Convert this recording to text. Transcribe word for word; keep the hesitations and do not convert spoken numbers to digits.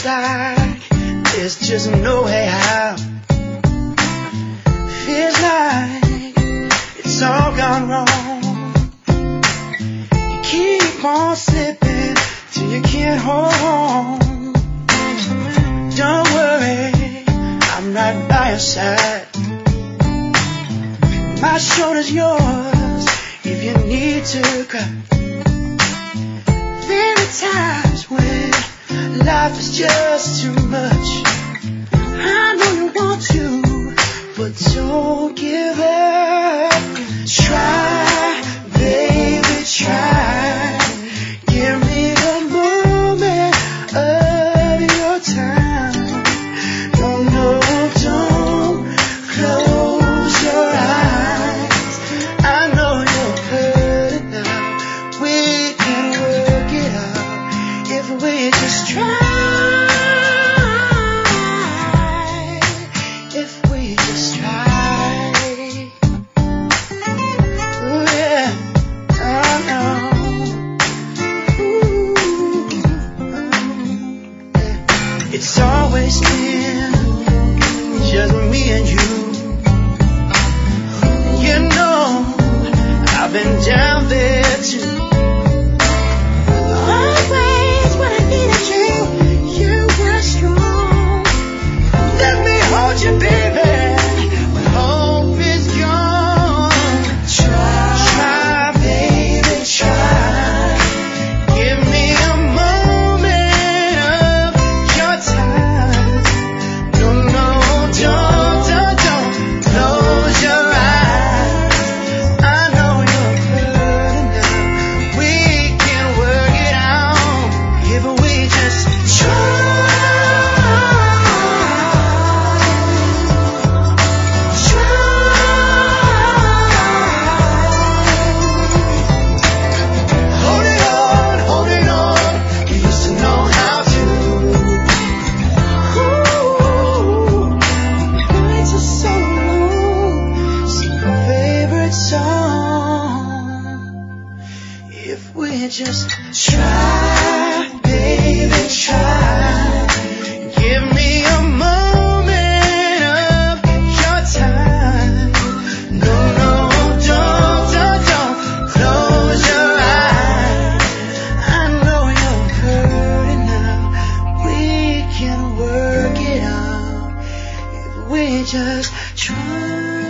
Feels like there's just no way out. Feels like it's all gone wrong. You keep on slipping till you can't hold on. Don't worry, I'm right by your side. My shoulder's yours if you need to cry. There are times when life is just too much. I know you want to, but don't give up. Try, baby, try. Give me a moment of your time. No, no, don't close your eyes. I know you're hurting now. We can work it out if we just try. If we just try. Ooh, yeah. Oh, no. Ooh, yeah. It's always been just me and you. You know, I've been down there too. Always when I needed you, you were strong. Let me hold you, baby, when hope is gone. Try, try, baby, try. Give me a moment of your time. No, no, don't, don't, don't close your eyes. I know you're hurting now. We can work it out if we just try. Hold it on, hold it on. You used to know how to. Ooh, nights are so long. Sing your favorite song. If we just try, baby, try. Give me a moment of your time. No, no, don't, don't, don't close your eyes. I know you're hurting now. We can work it out if we just try.